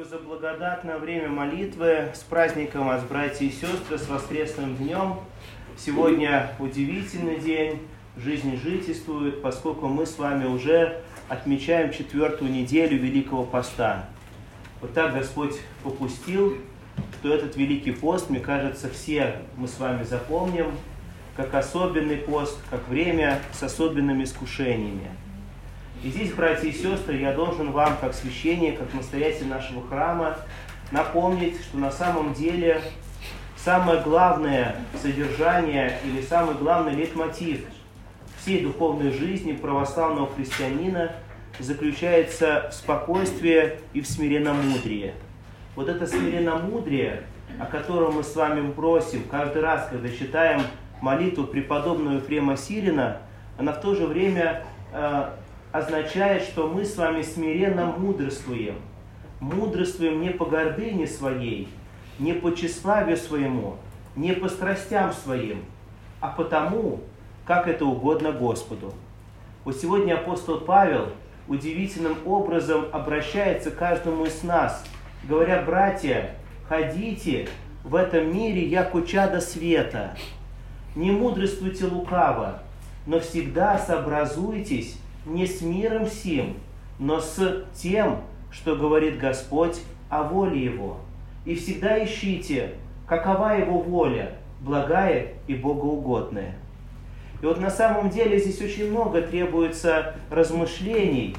за благодатное время молитвы. С праздником вас, братья и сестры, с воскресным днем. Сегодня удивительный день, жизнь житействует, поскольку мы с вами уже отмечаем 4-ю неделю Великого Поста. Вот так Господь попустил, что этот Великий пост, мне кажется, все мы с вами запомним, как особенный пост, как время с особенными искушениями. И здесь, братья и сестры, я должен вам, как священник, как настоятель нашего храма, напомнить, что на самом деле самое главное содержание или самый главный лейтмотив всей духовной жизни православного христианина заключается в спокойствии и в смиренномудрии. Вот это смиренномудрие, о котором мы с вами просим каждый раз, когда читаем молитву преподобного Ефрема Сирина, она в то же время означает, что мы с вами смиренно мудрствуем. Мудрствуем не по гордыне своей, не по тщеславию своему, не по страстям своим, а потому, как это угодно Господу. Вот сегодня апостол Павел удивительным образом обращается к каждому из нас, говоря: братья, ходите в этом мире, яко чада света. Не мудрствуйте лукаво, но всегда сообразуйтесь не с миром сим, но с тем, что говорит Господь о воле Его. И всегда ищите, какова Его воля, благая и богоугодная. И вот на самом деле здесь очень много требуется размышлений,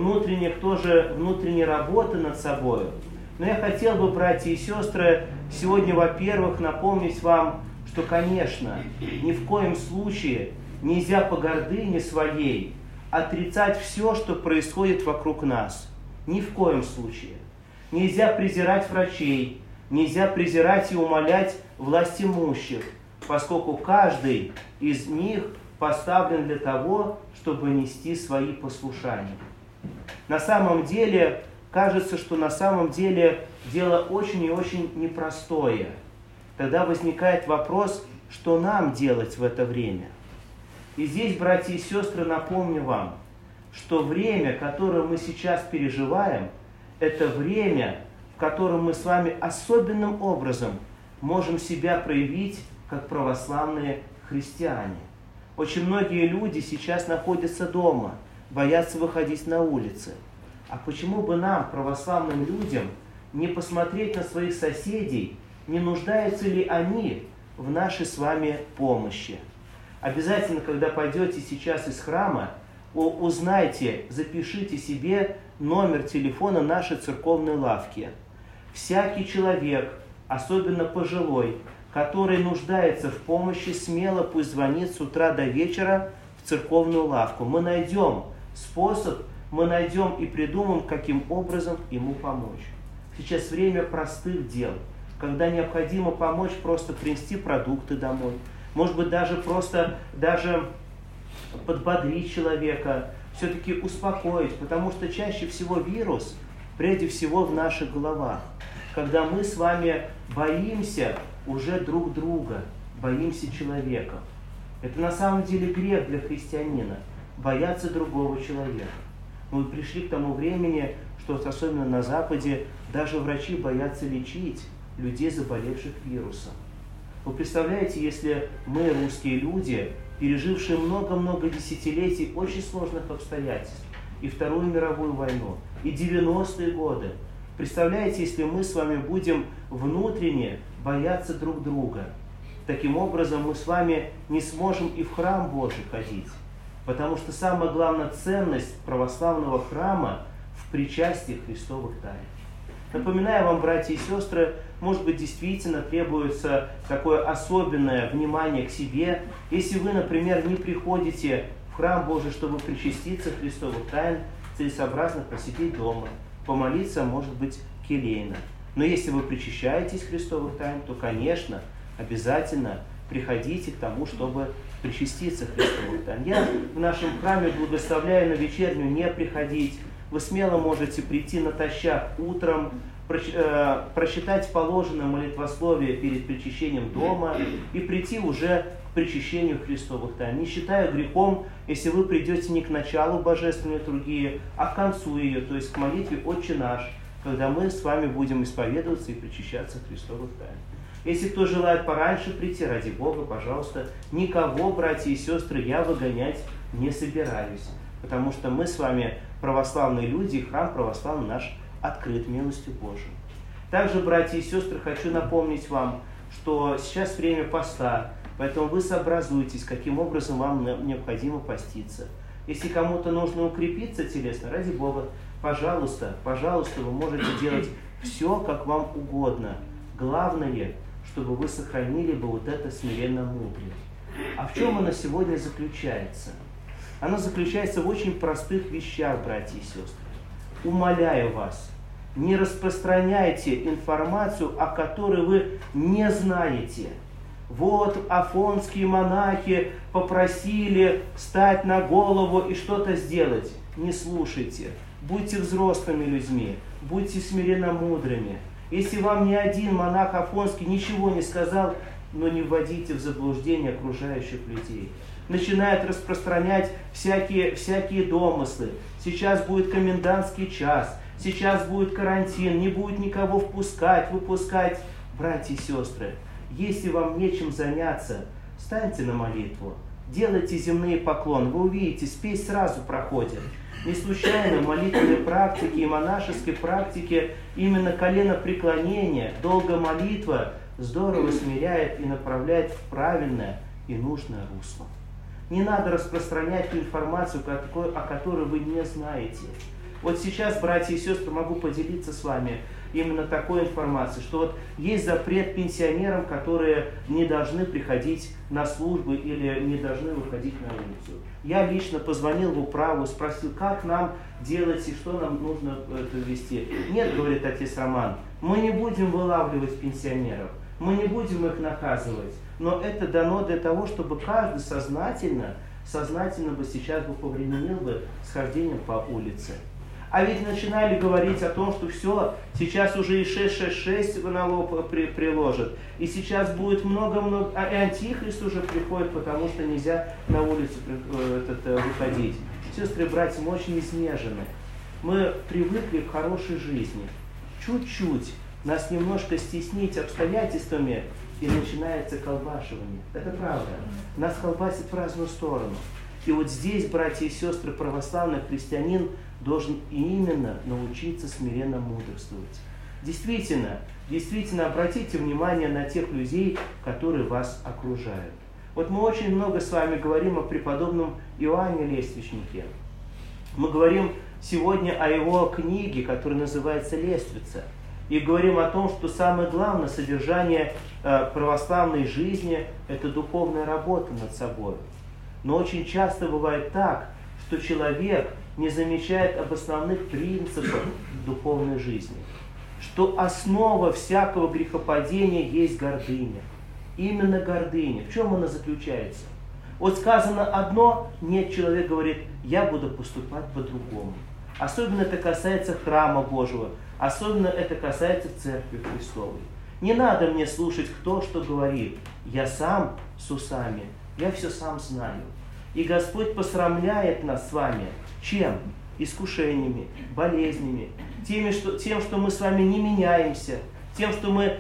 внутренней работы над собой. Но я хотел бы, братья и сестры, сегодня, во-первых, напомнить вам, что, конечно, ни в коем случае нельзя по гордыне своей отрицать все, что происходит вокруг нас. Ни в коем случае. Нельзя презирать врачей, нельзя презирать и умалять власть имущих, поскольку каждый из них поставлен для того, чтобы нести свои послушания. На самом деле, кажется, что на самом деле дело очень и очень непростое. Тогда возникает вопрос, что нам делать в это время? И здесь, братья и сестры, напомню вам, что время, которое мы сейчас переживаем, это время, в котором мы с вами особенным образом можем себя проявить как православные христиане. Очень многие люди сейчас находятся дома, боятся выходить на улицы. А почему бы нам, православным людям, не посмотреть на своих соседей, не нуждаются ли они в нашей с вами помощи? Обязательно, когда пойдете сейчас из храма, узнайте, запишите себе номер телефона нашей церковной лавки. Всякий человек, особенно пожилой, который нуждается в помощи, смело пусть звонит с утра до вечера в церковную лавку. Мы найдем способ, мы найдем и придумаем, каким образом ему помочь. Сейчас время простых дел, когда необходимо помочь просто принести продукты домой. Может быть, даже подбодрить человека, все-таки успокоить, потому что чаще всего вирус, прежде всего, в наших головах. Когда мы с вами боимся уже друг друга, боимся человека. Это на самом деле грех для христианина, бояться другого человека. Мы пришли к тому времени, что особенно на Западе даже врачи боятся лечить людей, заболевших вирусом. Вы представляете, если мы, русские люди, пережившие много-много десятилетий очень сложных обстоятельств, и Вторую мировую войну, и 90-е годы, представляете, если мы с вами будем внутренне бояться друг друга, таким образом мы с вами не сможем и в храм Божий ходить, потому что самая главная ценность православного храма в причастии Христовых тайн. Напоминаю вам, братья и сестры, может быть, действительно требуется такое особенное внимание к себе. Если вы, например, не приходите в храм Божий, чтобы причаститься Христовых тайн, целесообразно посидеть дома, помолиться, может быть, келейно. Но если вы причащаетесь Христовых тайн, то, конечно, обязательно приходите к тому, чтобы причаститься Христовых тайн. Я в нашем храме благословляю на вечернюю не приходить. Вы смело можете прийти натощак утром, прочитать положенное молитвословие перед причащением дома и прийти уже к причащению Христовых тайн. Не считаю грехом, если вы придете не к началу божественной литургии, а к концу ее, то есть к молитве «Отче наш», когда мы с вами будем исповедоваться и причащаться Христовых тайн. Если кто желает пораньше прийти, ради Бога, пожалуйста, никого, братья и сестры, я выгонять не собираюсь, потому что мы с вами православные люди, и храм православный наш открыт милостью Божией. Также, братья и сестры, хочу напомнить вам, что сейчас время поста, поэтому вы сообразуйтесь, каким образом вам необходимо поститься. Если кому-то нужно укрепиться телесно, ради Бога, пожалуйста, пожалуйста, вы можете делать все, как вам угодно. Главное, чтобы вы сохранили бы вот это смиренно-мудрее. А в чем оно сегодня заключается? Оно заключается в очень простых вещах, братья и сестры. Умоляю вас, не распространяйте информацию, о которой вы не знаете. Вот афонские монахи попросили встать на голову и что-то сделать. Не слушайте. Будьте взрослыми людьми, будьте смиренно мудрыми. Если вам ни один монах афонский ничего не сказал, но не вводите в заблуждение окружающих людей. Начинают распространять всякие домыслы. Сейчас будет комендантский час, сейчас будет карантин, не будет никого впускать, выпускать. Братья и сестры, если вам нечем заняться, встаньте на молитву, делайте земные поклоны. Вы увидите, спесь сразу проходит. Не случайно в молитвенной практике и монашеской практике именно коленопреклонение, долгая молитва здорово смиряет и направляет в правильное и нужное русло. Не надо распространять ту информацию, о которой вы не знаете. Вот сейчас, братья и сестры, могу поделиться с вами именно такой информацией, что вот есть запрет пенсионерам, которые не должны приходить на службы или не должны выходить на улицу. Я лично позвонил в управу, спросил, как нам делать и что нам нужно вести. Нет, говорит отец Роман, мы не будем вылавливать пенсионеров, мы не будем их наказывать, но это дано для того, чтобы каждый сознательно бы сейчас бы повременил бы с хождением по улице. А ведь начинали говорить о том, что все, сейчас уже и 666 в налог приложат, и сейчас будет много-много, и антихрист уже приходит, потому что нельзя на улицу выходить. Сестры и братья, мы очень изнежены. Мы привыкли к хорошей жизни. Чуть-чуть нас немножко стеснить обстоятельствами, и начинается колбашивание. Это правда. Нас колбасит в разную сторону. И вот здесь, братья и сестры, православный христианин должен именно научиться смиренно мудрствовать. Действительно, обратите внимание на тех людей, которые вас окружают. Вот мы очень много с вами говорим о преподобном Иоанне Лествичнике. Мы говорим сегодня о его книге, которая называется «Лествица». И говорим о том, что самое главное содержание православной жизни – это духовная работа над собой. Но очень часто бывает так, что человек не замечает об основных принципах духовной жизни. Что основа всякого грехопадения есть гордыня. Именно гордыня. В чем она заключается? Вот сказано одно, нет, человек говорит, я буду поступать по-другому. Особенно это касается храма Божьего. Особенно это касается Церкви Христовой. Не надо мне слушать, кто что говорит. Я сам с усами, я все сам знаю. И Господь посрамляет нас с вами. Чем? Искушениями, болезнями, тем, что мы с вами не меняемся, тем, что мы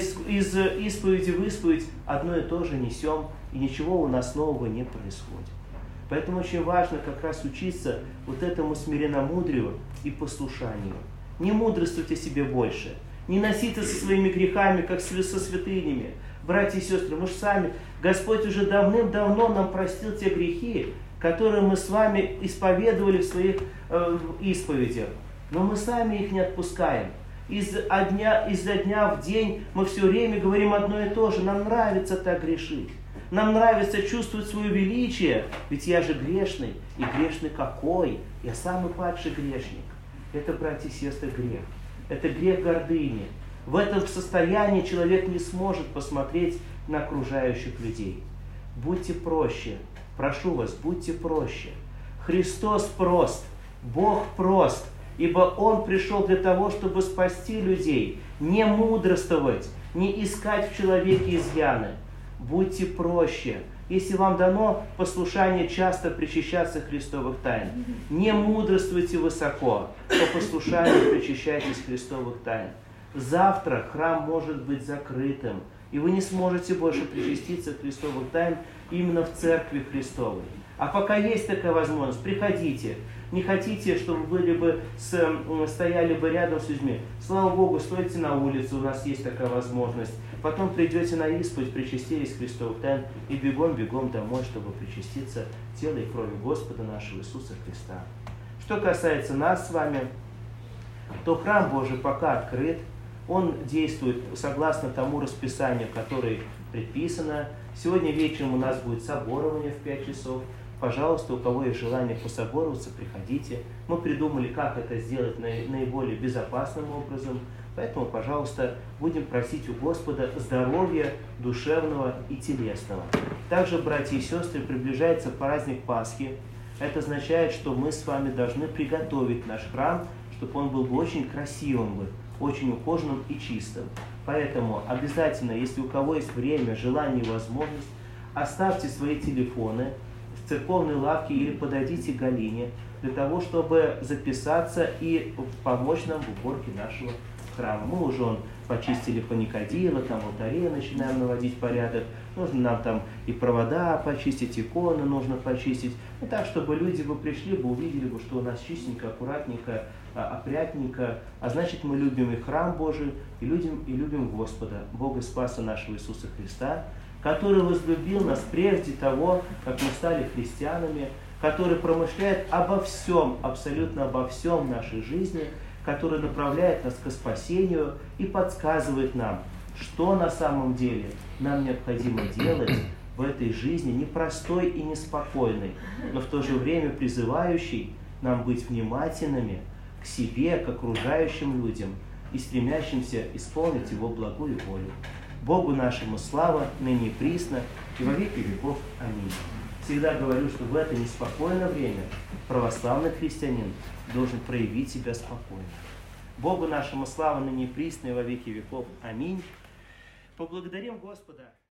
из исповеди в исповедь одно и то же несем, и ничего у нас нового не происходит. Поэтому очень важно как раз учиться вот этому смиренномудрию и послушанию. Не мудрствовать о себе больше, не носиться со своими грехами, как со святынями. Братья и сестры, мы же сами, Господь уже давным-давно нам простил те грехи, которые мы с вами исповедовали в своих исповедях. Но мы сами их не отпускаем. Изо дня в день мы все время говорим одно и то же. Нам нравится так грешить. Нам нравится чувствовать свое величие. Ведь я же грешный. И грешный какой? Я самый падший грешник. Это, братья и сестры, грех. Это грех гордыни. В этом состоянии человек не сможет посмотреть на окружающих людей. Будьте проще. Прошу вас, будьте проще. Христос прост, Бог прост, ибо Он пришел для того, чтобы спасти людей, не мудрствовать, не искать в человеке изъяны. Будьте проще, Если вам дано послушание часто причащаться Христовых тайн, не мудрствуйте высоко, по послушанию причащайтесь Христовых тайн. Завтра храм может быть закрытым, и вы не сможете больше причаститься Христовых тайн именно в Церкви Христовой. А пока есть такая возможность, приходите. Не хотите, чтобы вы стояли бы рядом с людьми. Слава Богу, стойте на улице, у нас есть такая возможность. Потом придете на исповедь, причастились Христовых тайн и бегом-бегом домой, чтобы причаститься телу и крови Господа нашего Иисуса Христа. Что касается нас с вами, то храм Божий пока открыт. Он действует согласно тому расписанию, которое предписано. Сегодня вечером у нас будет соборование в 5 часов. Пожалуйста, у кого есть желание пособороваться, приходите. Мы придумали, как это сделать наиболее безопасным образом. Поэтому, пожалуйста, будем просить у Господа здоровья душевного и телесного. Также, братья и сестры, приближается праздник Пасхи. Это означает, что мы с вами должны приготовить наш храм, чтобы он был бы очень красивым, очень ухоженным и чистым. Поэтому обязательно, если у кого есть время, желание и возможность, оставьте свои телефоны в церковной лавке или подойдите к Галине для того, чтобы записаться и помочь нам в уборке нашего храма. Мы уже почистили паникадило, там алтаре начинаем наводить порядок. Нужно нам там и провода почистить, иконы нужно почистить. И так, чтобы люди бы пришли, бы увидели бы, что у нас чистенько, аккуратненько, опрятненько. А значит, мы любим и храм Божий, и любим Господа, Бога Спаса нашего Иисуса Христа, который возлюбил нас прежде того, как мы стали христианами, который промышляет обо всем, абсолютно обо всем в нашей жизни, который направляет нас к спасению и подсказывает нам, что на самом деле нам необходимо делать в этой жизни, непростой и неспокойной, но в то же время призывающей нам быть внимательными к себе, к окружающим людям и стремящимся исполнить Его благую волю. Богу нашему слава, ныне и присно, и во веки веков. Аминь. Всегда говорю, что в это неспокойное время православный христианин должен проявить себя спокойно. Богу нашему слава, ныне и присно, и во веки веков. Аминь. Поблагодарим Господа.